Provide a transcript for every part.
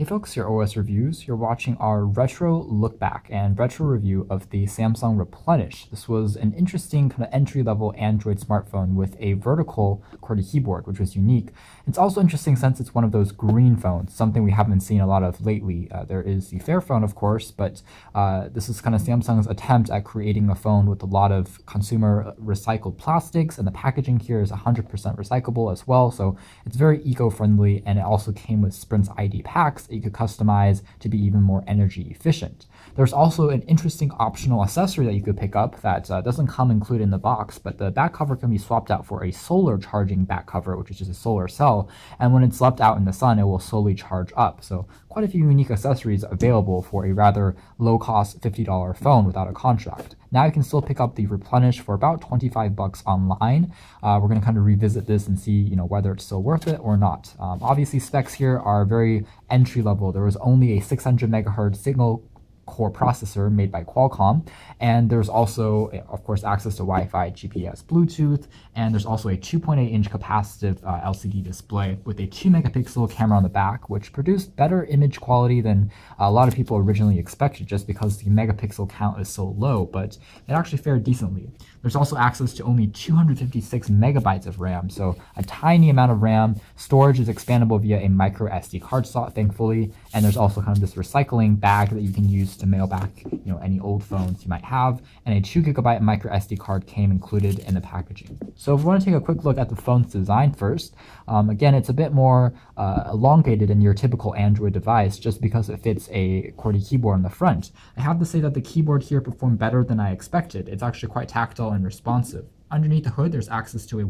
Hey folks, your OS Reviews. You're watching our retro look back and retro review of the Samsung Replenish. This was an interesting kind of entry-level Android smartphone with a vertical QWERTY keyboard, which was unique. It's also interesting since it's one of those green phones, something we haven't seen a lot of lately. There is the Fairphone, of course, but this is kind of Samsung's attempt at creating a phone with a lot of consumer recycled plastics, and the packaging here is 100% recyclable as well, so it's very eco-friendly, and it also came with Sprint's ID packs that you could customize to be even more energy efficient. There's also an interesting optional accessory that you could pick up that doesn't come included in the box, but the back cover can be swapped out for a solar charging back cover, which is just a solar cell, and when it's left out in the sun, it will slowly charge up. So quite a few unique accessories available for a rather low-cost $50 phone without a contract. Now you can still pick up the Replenish for about 25 bucks online. We're going to kind of revisit this and see, whether it's still worth it or not. Obviously, specs here are very entry level. There was only a 600 megahertz single core processor made by Qualcomm, and there's also, of course, access to Wi-Fi, GPS, Bluetooth, and there's also a 2.8-inch capacitive LCD display with a 2-megapixel camera on the back, which produced better image quality than a lot of people originally expected, just because the megapixel count is so low, but it actually fared decently. There's also access to only 256 megabytes of RAM, so a tiny amount of RAM. Storage is expandable via a micro SD card slot, thankfully, and there's also kind of this recycling bag that you can use to mail back, any old phones you might have, and a 2 gigabyte micro SD card came included in the packaging. So if we want to take a quick look at the phone's design first, again, it's a bit more elongated than your typical Android device just because it fits a QWERTY keyboard on the front. I have to say that the keyboard here performed better than I expected. It's actually quite tactile and responsive. Underneath the hood, there's access to a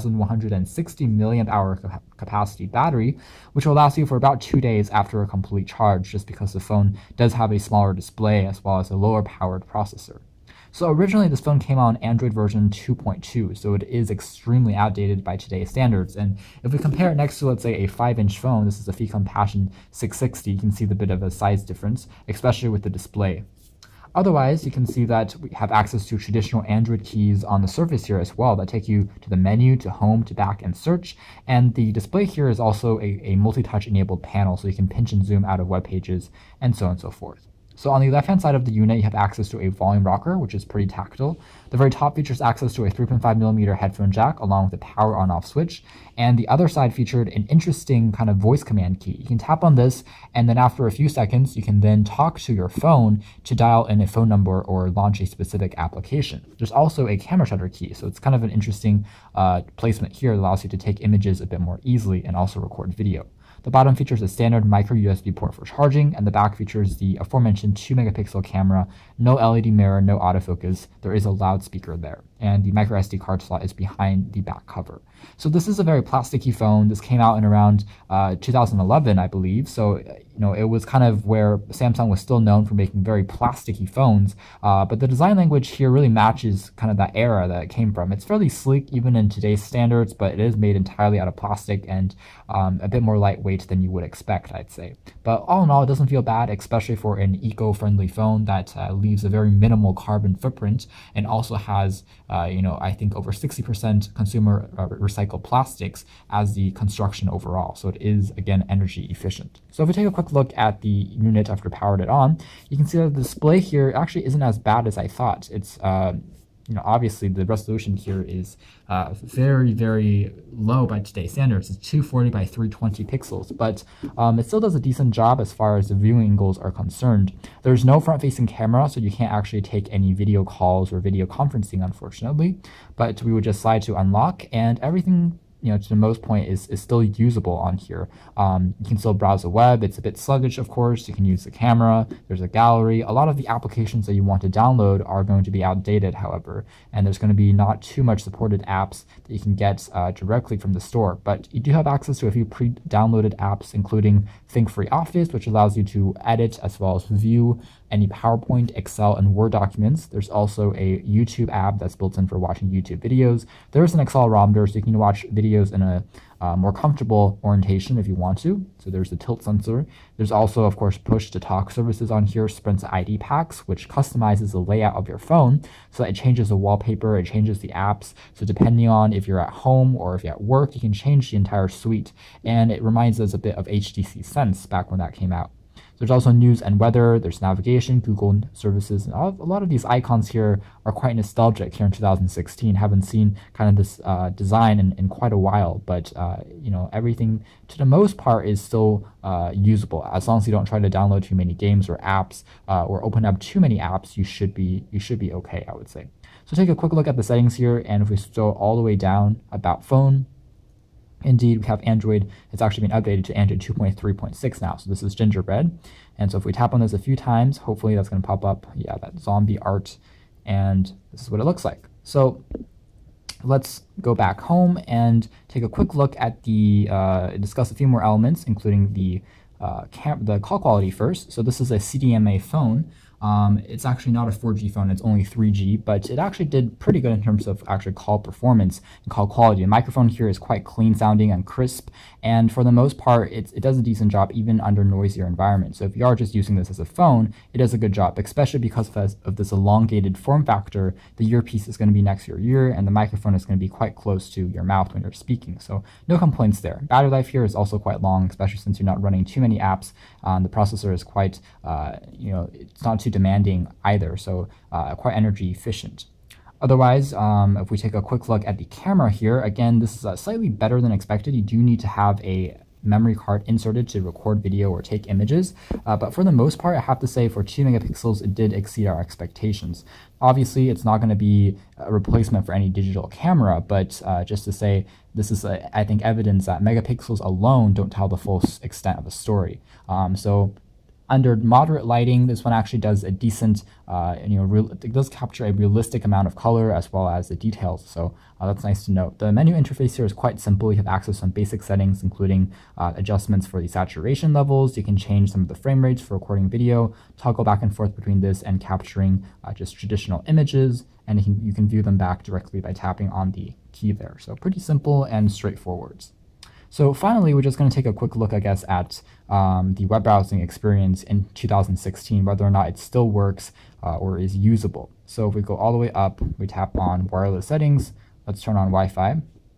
1,160 milliamp hour capacity battery, which will last you for about 2 days after a complete charge, just because the phone does have a smaller display as well as a lower powered processor. So originally this phone came out on Android version 2.2, so it is extremely outdated by today's standards. And if we compare it next to, let's say, a 5-inch phone, this is a Fecon Passion 660, you can see the bit of a size difference, especially with the display. Otherwise, you can see that we have access to traditional Android keys on the surface here as well that take you to the menu, to home, to back, and search. And the display here is also a multi-touch enabled panel, so you can pinch and zoom out of web pages, and so on and so forth. So on the left-hand side of the unit, you have access to a volume rocker, which is pretty tactile. The very top features access to a 3.5mm headphone jack, along with a power on-off switch. And the other side featured an interesting kind of voice command key. You can tap on this, and then after a few seconds, you can then talk to your phone to dial in a phone number or launch a specific application. There's also a camera shutter key, so it's kind of an interesting placement here that allows you to take images a bit more easily and also record video. The bottom features a standard micro USB port for charging, and the back features the aforementioned 2-megapixel camera, no LED mirror, no autofocus. There is a loudspeaker there, and the micro SD card slot is behind the back cover. So this is a very plasticky phone. This came out in around 2011, I believe. So, it was kind of where Samsung was still known for making very plasticky phones. But the design language here really matches kind of that era that it came from. It's fairly sleek, even in today's standards, but it is made entirely out of plastic and a bit more lightweight than you would expect, I'd say. But all in all, it doesn't feel bad, especially for an eco-friendly phone that leaves a very minimal carbon footprint and also has, I think over 60% consumer recycled plastics as the construction overall. So it is, again, energy efficient. So if we take a quick look at the unit after powered it on, you can see that the display here actually isn't as bad as I thought. It's obviously the resolution here is very, very low by today's standards. It's 240 by 320 pixels, but it still does a decent job as far as the viewing angles are concerned. There's no front-facing camera, so you can't actually take any video calls or video conferencing, unfortunately, but we would just slide to unlock, and everything to the most point is still usable on here. You can still browse the web. It's a bit sluggish, of course. You can use the camera. There's a gallery. A lot of the applications that you want to download are going to be outdated, however, and there's going to be not too much supported apps that you can get directly from the store. But you do have access to a few pre-downloaded apps, including ThinkFree Office, which allows you to edit as well as view any PowerPoint, Excel, and Word documents. There's also a YouTube app that's built in for watching YouTube videos. There's an accelerometer, so you can watch videos videos in a more comfortable orientation if you want to. So there's the tilt sensor. There's also, of course, push-to-talk services on here, Sprint ID packs, which customizes the layout of your phone. So it changes the wallpaper, it changes the apps. So depending on if you're at home or if you're at work, you can change the entire suite. And it reminds us a bit of HTC Sense back when that came out. There's also news and weather, there's navigation, Google services, and a lot of these icons here are quite nostalgic here in 2016. Haven't seen kind of this design in quite a while, but you know, everything to the most part is still usable. As long as you don't try to download too many games or apps or open up too many apps, you should be okay, I would say. So take a quick look at the settings here, and if we scroll all the way down, about phone, indeed, we have Android. It's actually been updated to Android 2.3.6 now, so this is Gingerbread. And so if we tap on this a few times, hopefully that's going to pop up, yeah, that zombie art, and this is what it looks like. So let's go back home and take a quick look at the, discuss a few more elements, including the call quality first. So this is a CDMA phone. It's actually not a 4G phone, it's only 3G, but it actually did pretty good in terms of actually call performance and call quality. The microphone here is quite clean sounding and crisp, and for the most part, it does a decent job even under noisier environments. So if you are just using this as a phone, it does a good job, especially because of this elongated form factor. The earpiece is going to be next to your ear, and the microphone is going to be quite close to your mouth when you're speaking. So no complaints there. Battery life here is also quite long, especially since you're not running too many apps. The processor is quite, you know, it's not too demanding either, so quite energy efficient. Otherwise, if we take a quick look at the camera here, again, this is slightly better than expected. You do need to have a memory card inserted to record video or take images, but for the most part, I have to say for 2 megapixels, it did exceed our expectations. Obviously, it's not going to be a replacement for any digital camera, but just to say, this is, I think, evidence that megapixels alone don't tell the full extent of a story. So under moderate lighting, this one actually does a decent, it does capture a realistic amount of color as well as the details, so that's nice to note. The menu interface here is quite simple. You have access to some basic settings, including adjustments for the saturation levels. You can change some of the frame rates for recording video, toggle back and forth between this and capturing just traditional images, and you can view them back directly by tapping on the key there. So pretty simple and straightforward. So finally, we're just going to take a quick look, I guess, at the web browsing experience in 2016, whether or not it still works or is usable. So if we go all the way up, we tap on wireless settings. Let's turn on Wi-Fi.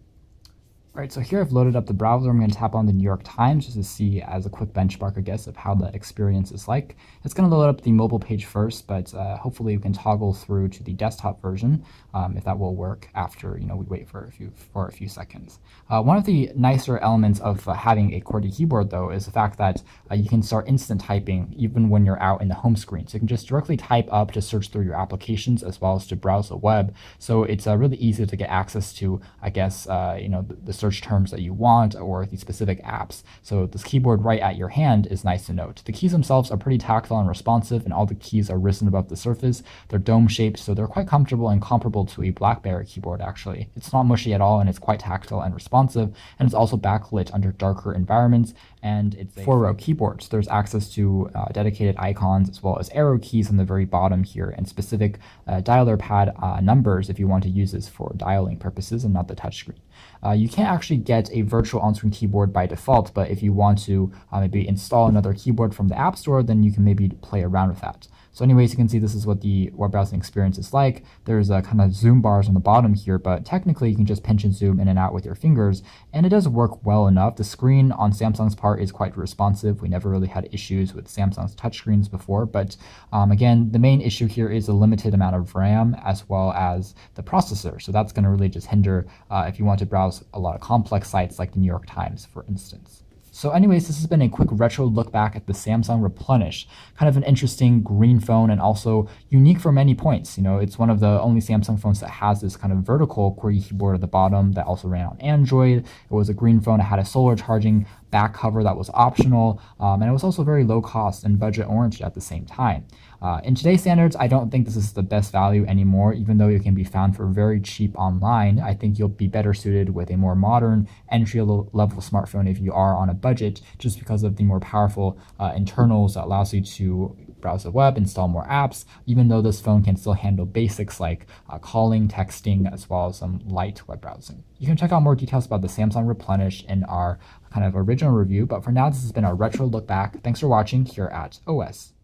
All right, so here I've loaded up the browser. I'm going to tap on the New York Times just to see as a quick benchmark, I guess, of how the experience is like. It's going to load up the mobile page first, but hopefully we can toggle through to the desktop version if that will work after we wait for a few seconds. One of the nicer elements of having a QWERTY keyboard, though, is the fact that you can start instant typing even when you're out in the home screen. So you can just directly type up to search through your applications as well as to browse the web. So it's really easy to get access to, I guess, the search terms that you want or the specific apps. So this keyboard right at your hand is nice to note. The keys themselves are pretty tactile and responsive, and all the keys are risen above the surface. They're dome-shaped, so they're quite comfortable and comparable to a BlackBerry keyboard, actually. It's not mushy at all, and it's quite tactile and responsive, and it's also backlit under darker environments, and it's a 4-row keyboard. So there's access to dedicated icons as well as arrow keys on the very bottom here, and specific dialer pad numbers if you want to use this for dialing purposes and not the touchscreen. You can't actually get a virtual on-screen keyboard by default, but if you want to maybe install another keyboard from the App Store, then you can maybe play around with that. So anyways, you can see this is what the web browsing experience is like. There's kind of zoom bars on the bottom here, but technically you can just pinch and zoom in and out with your fingers, and it does work well enough. The screen on Samsung's part is quite responsive. We never really had issues with Samsung's touchscreens before, but again, the main issue here is a limited amount of RAM as well as the processor. So that's going to really just hinder if you want to browse a lot of complex sites like the New York Times, for instance. So anyways, this has been a quick retro look back at the Samsung Replenish. Kind of an interesting green phone and also unique for many points. It's one of the only Samsung phones that has this kind of vertical QWERTY keyboard at the bottom that also ran on Android. It was a green phone. It had a solar charging back cover that was optional, and it was also very low cost and budget oriented at the same time. In today's standards, I don't think this is the best value anymore, even though it can be found for very cheap online. I think you'll be better suited with a more modern entry-level smartphone if you are on a budget, just because of the more powerful internals that allows you to browse the web, install more apps, even though this phone can still handle basics like calling, texting, as well as some light web browsing. You can check out more details about the Samsung Replenish in our kind of original review, but for now, this has been our retro look back. Thanks for watching here at OS.